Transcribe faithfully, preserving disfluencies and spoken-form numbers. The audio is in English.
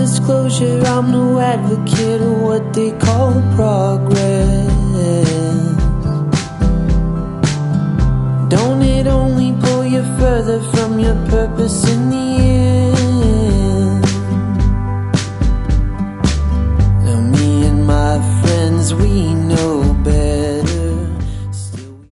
disclosure, I'm no advocate of what they call progress. Don't it only pull you further from your purpose in